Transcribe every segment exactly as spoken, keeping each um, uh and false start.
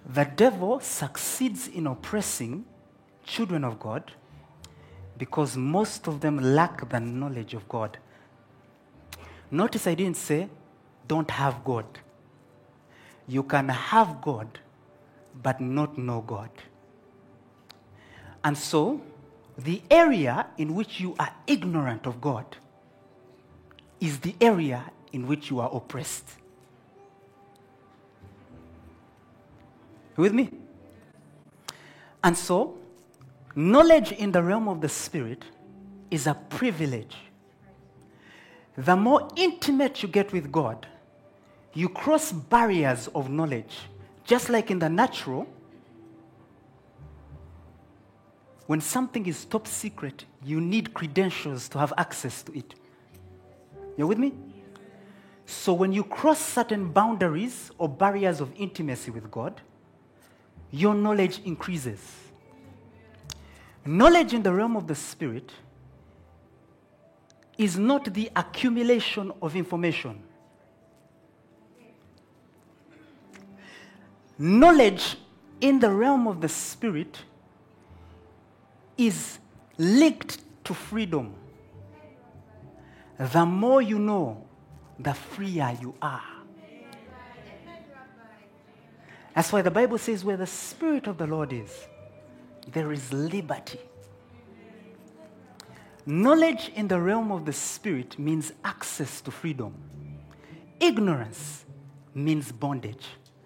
The devil succeeds in oppressing children of God because most of them lack the knowledge of God. Notice I didn't say, don't have God. You can have God, but not know God. And so, the area in which you are ignorant of God is the area in which you are oppressed. With me? And so, knowledge in the realm of the Spirit is a privilege. The more intimate you get with God, you cross barriers of knowledge. Just like in the natural, when something is top secret, you need credentials to have access to it. You with me? So when you cross certain boundaries or barriers of intimacy with God, your knowledge increases. Knowledge in the realm of the Spirit is not the accumulation of information. Knowledge in the realm of the Spirit is linked to freedom. The more you know, the freer you are. That's why the Bible says where the Spirit of the Lord is, there is liberty. Knowledge in the realm of the Spirit means access to freedom. Ignorance means bondage.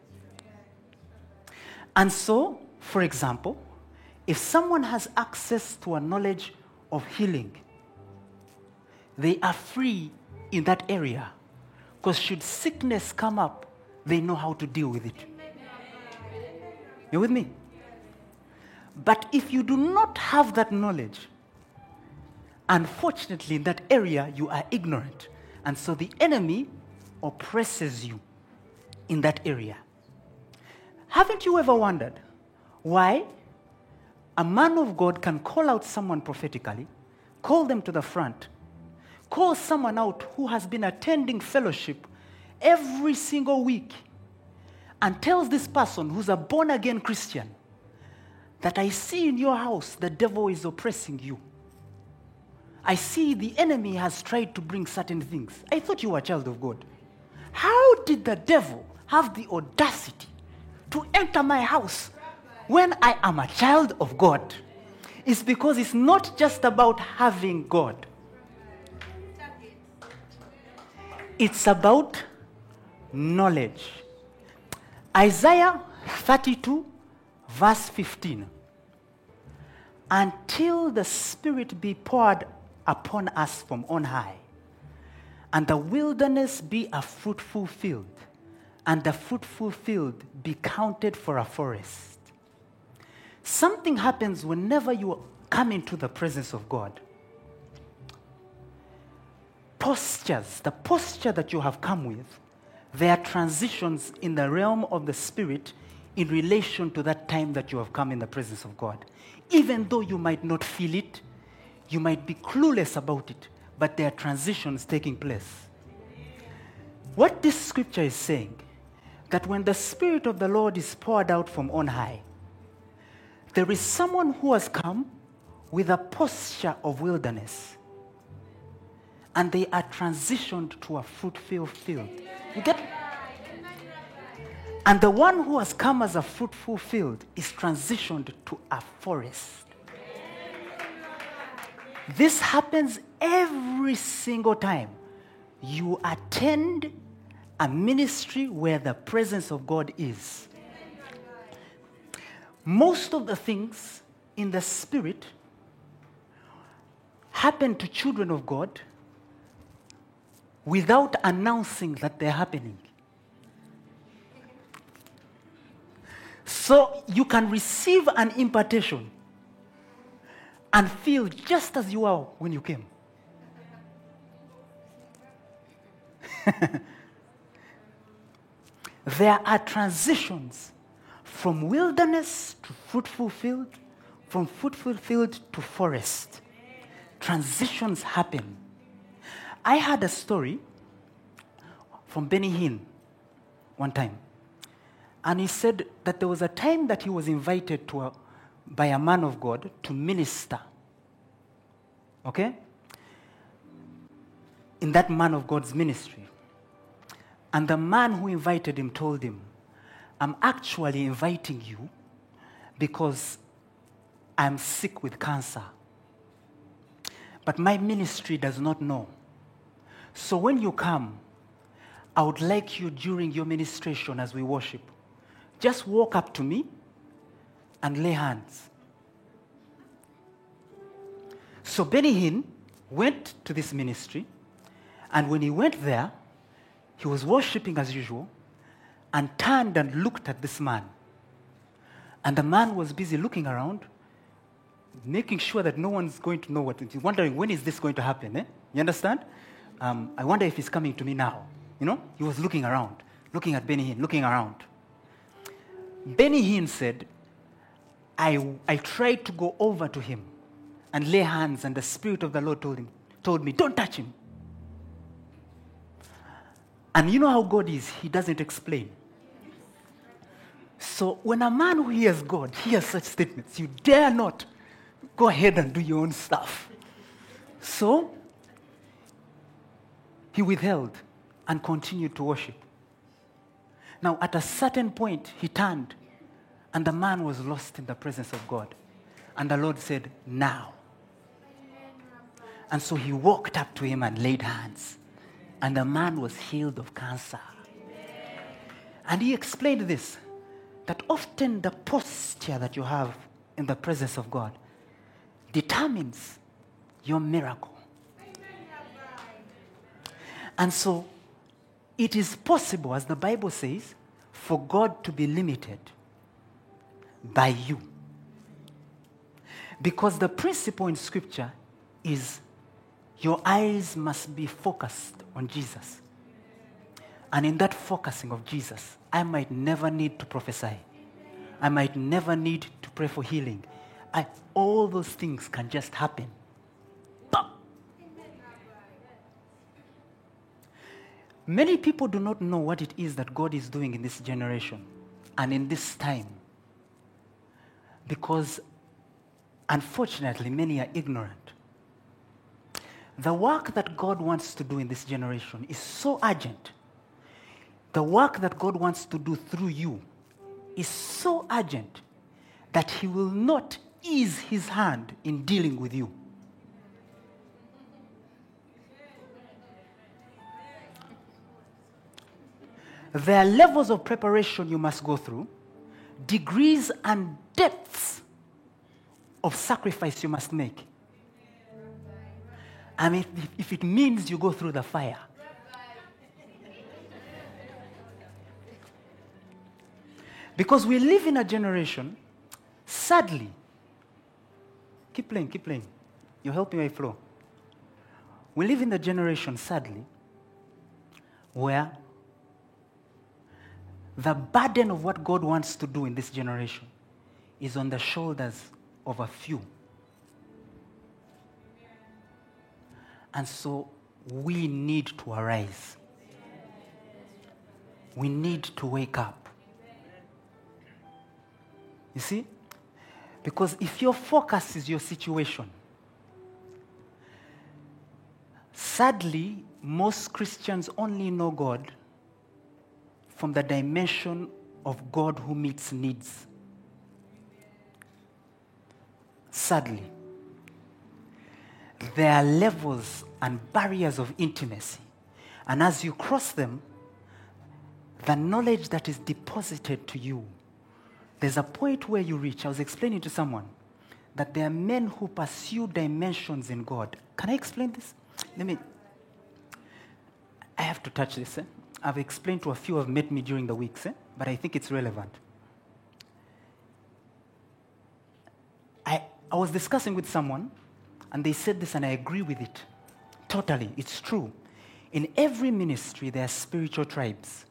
And so, for example, if someone has access to a knowledge of healing, they are free in that area. Because should sickness come up, they know how to deal with it. You with me? But if you do not have that knowledge, unfortunately in that area you are ignorant. And so the enemy oppresses you in that area. Haven't you ever wondered why a man of God can call out someone prophetically, call them to the front, call someone out who has been attending fellowship every single week, and tells this person who's a born-again Christian that I see in your house the devil is oppressing you. I see the enemy has tried to bring certain things. I thought you were a child of God. How did the devil have the audacity to enter my house when I am a child of God? It's because it's not just about having God. It's about knowledge. Isaiah thirty-two, verse fifteen. Until the Spirit be poured upon us from on high, and the wilderness be a fruitful field, and the fruitful field be counted for a forest. Something happens whenever you come into the presence of God. Postures, the posture that you have come with, there are transitions in the realm of the Spirit in relation to that time that you have come in the presence of God. Even though you might not feel it, you might be clueless about it, but there are transitions taking place. What this scripture is saying, that when the Spirit of the Lord is poured out from on high, there is someone who has come with a posture of wilderness, and they are transitioned to a fruitful field. You get? And the one who has come as a fruitful field is transitioned to a forest. This happens every single time you attend a ministry where the presence of God is. Most of the things in the Spirit happen to children of God without announcing that they're happening. So you can receive an impartation and feel just as you are when you came. There are transitions from wilderness to fruitful field, from fruitful field to forest. Transitions happen. I had a story from Benny Hinn one time. And he said that there was a time that he was invited to a, by a man of God to minister. Okay? In that man of God's ministry. And the man who invited him told him, I'm actually inviting you because I'm sick with cancer. But my ministry does not know. So when you come, I would like you during your ministration as we worship, just walk up to me and lay hands. So Benny Hinn went to this ministry, and when he went there, he was worshiping as usual and turned and looked at this man. And the man was busy looking around, making sure that no one's going to know what it is, wondering when is this going to happen. Eh? You understand? Um, I wonder if he's coming to me now. You know? He was looking around, looking at Benny Hinn, looking around. Benny Hinn said, I, I tried to go over to him and lay hands, and the Spirit of the Lord told him, told me, don't touch him. And you know how God is? He doesn't explain. So when a man who hears God hears such statements, you dare not go ahead and do your own stuff. So he withheld and continued to worship. Now, at a certain point, he turned, and the man was lost in the presence of God. And the Lord said, now. And so he walked up to him and laid hands. And the man was healed of cancer. And he explained this, that often the posture that you have in the presence of God determines your miracle. And so it is possible, as the Bible says, for God to be limited by you. Because the principle in Scripture is your eyes must be focused on Jesus. And in that focusing of Jesus, I might never need to prophesy. I might never need to pray for healing. I, all those things can just happen. Bah! Many people do not know what it is that God is doing in this generation and in this time. Because, unfortunately, many are ignorant. The work that God wants to do in this generation is so urgent. The work that God wants to do through you is so urgent that He will not ease His hand in dealing with you. There are levels of preparation you must go through, degrees and depths of sacrifice you must make. I mean, if, if it means you go through the fire. Because we live in a generation, sadly, keep playing, keep playing. You're helping my flow. We live in a generation, sadly, where the burden of what God wants to do in this generation is on the shoulders of a few. And so we need to arise. We need to wake up. You see? Because if your focus is your situation, sadly, most Christians only know God from the dimension of God who meets needs. Sadly. There are levels and barriers of intimacy. And as you cross them, the knowledge that is deposited to you, there's a point where you reach. I was explaining to someone that there are men who pursue dimensions in God. Can I explain this? Let me. I have to touch this. Eh? I've explained to a few who have met me during the weeks, eh? But I think it's relevant. I, I was discussing with someone, and they said this, and I agree with it. Totally, it's true. In every ministry, there are spiritual tribes.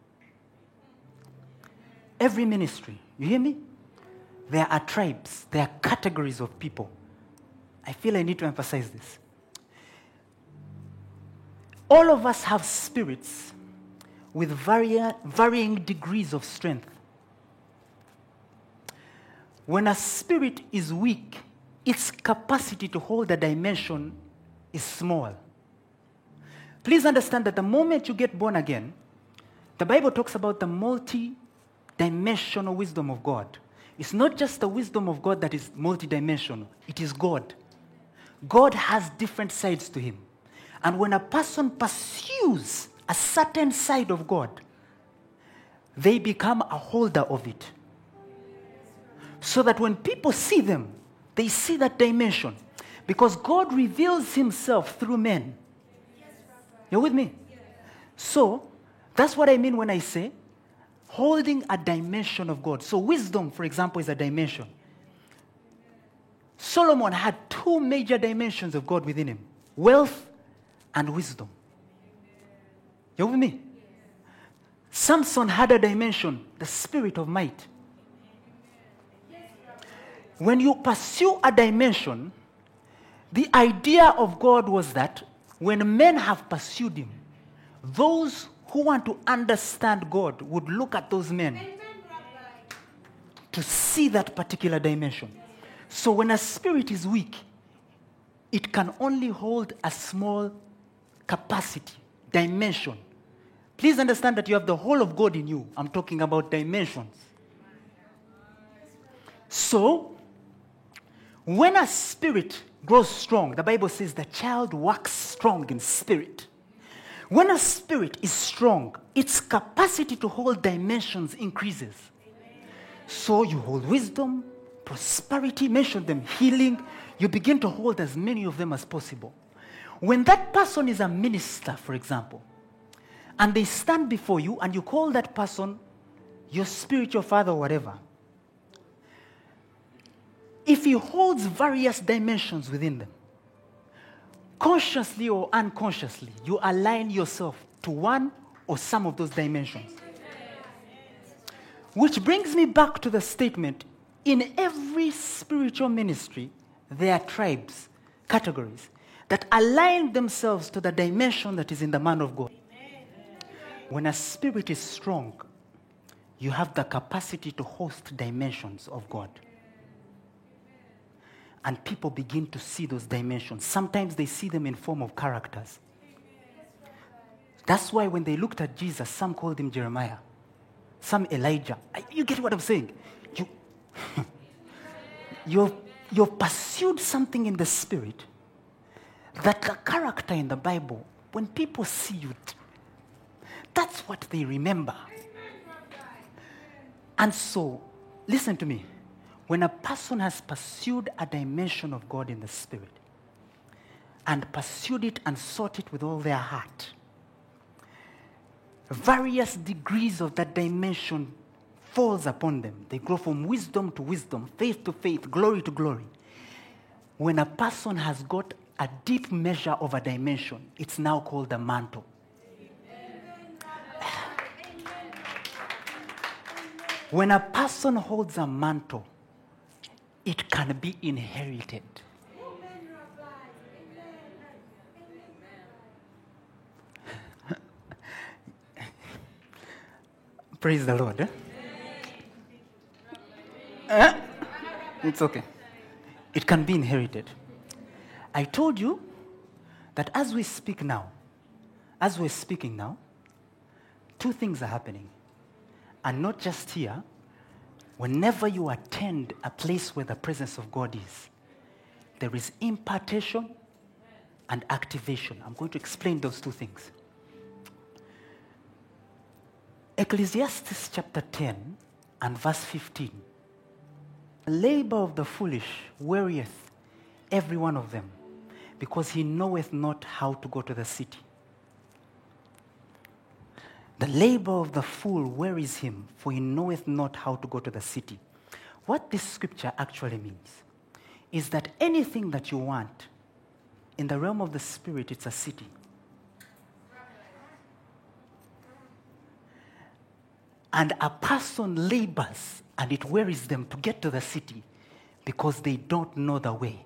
Every ministry, you hear me? There are tribes, there are categories of people. I feel I need to emphasize this. All of us have spirits with varying, varying degrees of strength. When a spirit is weak, its capacity to hold a dimension is small. Please understand that the moment you get born again, the Bible talks about the multi-dimensional wisdom of God. It's not just the wisdom of God that is multi-dimensional. It is God. God has different sides to him. And when a person pursues a certain side of God, they become a holder of it. So that when people see them, they see that dimension. Because God reveals himself through men. You're with me? So, that's what I mean when I say holding a dimension of God. So wisdom, for example, is a dimension. Solomon had two major dimensions of God within him. Wealth and wisdom. You're with me? Samson had a dimension, the spirit of might. When you pursue a dimension, the idea of God was that when men have pursued him, those who want to understand God would look at those men to see that particular dimension. So when a spirit is weak, it can only hold a small capacity, dimension. Please understand that you have the whole of God in you. I'm talking about dimensions. So, when a spirit grows strong, the Bible says the child waxes strong in spirit. When a spirit is strong, its capacity to hold dimensions increases. So you hold wisdom, prosperity, mention them, healing. You begin to hold as many of them as possible. When that person is a minister, for example, and they stand before you and you call that person your spiritual father or whatever, if he holds various dimensions within them, consciously or unconsciously, you align yourself to one or some of those dimensions. Which brings me back to the statement, in every spiritual ministry, there are tribes, categories, that align themselves to the dimension that is in the man of God. When a spirit is strong, you have the capacity to host dimensions of God. And people begin to see those dimensions. Sometimes they see them in form of characters. That's why when they looked at Jesus, some called him Jeremiah, some Elijah. You get what I'm saying? You, you've, you've pursued something in the spirit that the character in the Bible, when people see you, that's what they remember. And so, listen to me. When a person has pursued a dimension of God in the spirit and pursued it and sought it with all their heart, various degrees of that dimension falls upon them. They grow from wisdom to wisdom, faith to faith, glory to glory. When a person has got a deep measure of a dimension, it's now called a mantle. When a person holds a mantle, it can be inherited. Praise the Lord. Eh? Eh? It's okay. It can be inherited. I told you that as we speak now, as we're speaking now, two things are happening. And not just here. Whenever you attend a place where the presence of God is, there is impartation and activation. I'm going to explain those two things. Ecclesiastes chapter ten and verse fifteen. The labor of the foolish wearieth every one of them, because he knoweth not how to go to the city. The labor of the fool wearies him, for he knoweth not how to go to the city. What this scripture actually means is that anything that you want in the realm of the spirit, it's a city. And a person labors and it wearies them to get to the city because they don't know the way.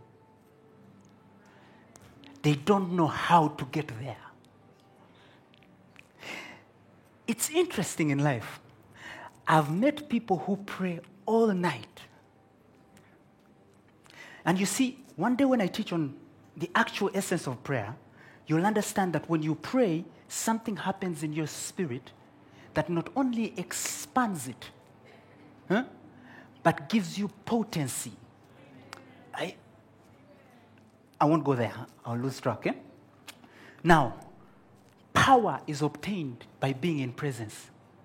They don't know how to get there. It's interesting in life. I've met people who pray all night And you see, one day when I teach on the actual essence of prayer, you'll understand that when you pray, something happens in your spirit that not only expands it, huh, but gives you potency. I, I won't go there. I'll lose track. Eh? Now, power is obtained by being in presence.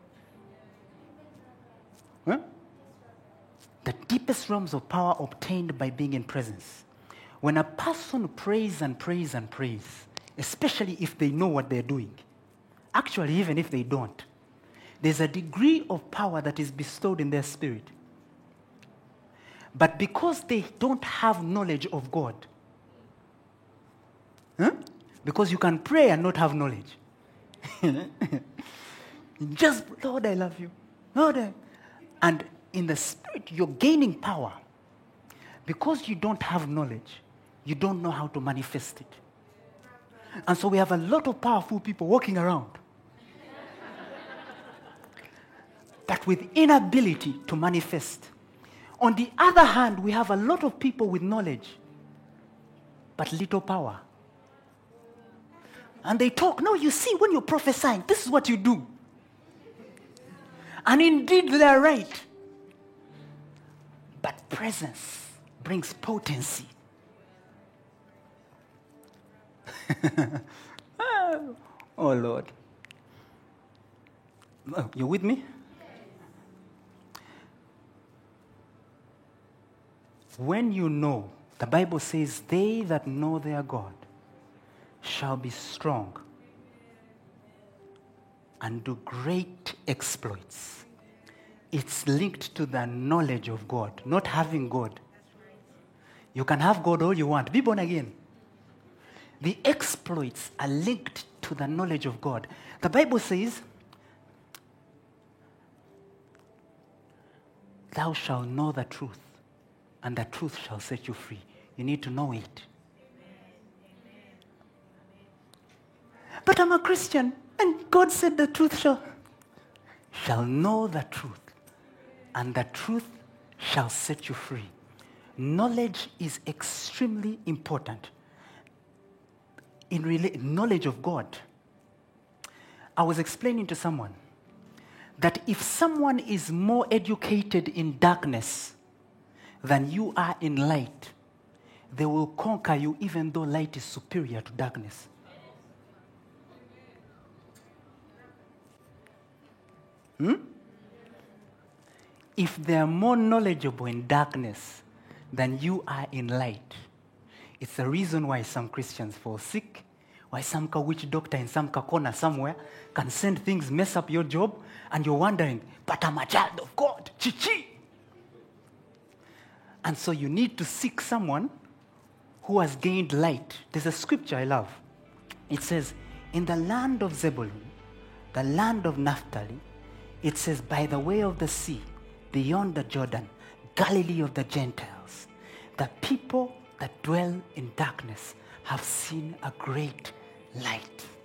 Huh? The deepest realms of power obtained by being in presence. When a person prays and prays and prays, especially if they know what they're doing, actually even if they don't, there's a degree of power that is bestowed in their spirit. But because they don't have knowledge of God, huh? Because you can pray and not have knowledge. Just, Lord, I love you. Lord, I... And in the spirit, you're gaining power. Because you don't have knowledge, you don't know how to manifest it. And so we have a lot of powerful people walking around, but with inability to manifest. On the other hand, we have a lot of people with knowledge, but little power. And they talk, no, you see, when you're prophesying, this is what you do. And indeed, they're right. But presence brings potency. Oh, Lord. Oh, you with me? When you know, the Bible says, they that know their God shall be strong and do great exploits. It's linked to the knowledge of God, not having God. You can have God all you want. Be born again. The exploits are linked to the knowledge of God. The Bible says, thou shalt know the truth, and the truth shall set you free. You need to know it. But I'm a Christian, and God said the truth shall, shall know the truth, and the truth shall set you free. Knowledge is extremely important. In rela- knowledge of God. I was explaining to someone that if someone is more educated in darkness than you are in light, they will conquer you even though light is superior to darkness. Hmm? If they are more knowledgeable in darkness than you are in light, it's the reason why some Christians fall sick, why some witch doctor in some corner somewhere can send things, mess up your job, and you're wondering, but I'm a child of God, chi-chi. And so you need to seek someone who has gained light. There's a scripture I love. It says, in the land of Zebulun, the land of Naphtali, it says, by the way of the sea, beyond the Jordan, Galilee of the Gentiles, the people that dwell in darkness have seen a great light.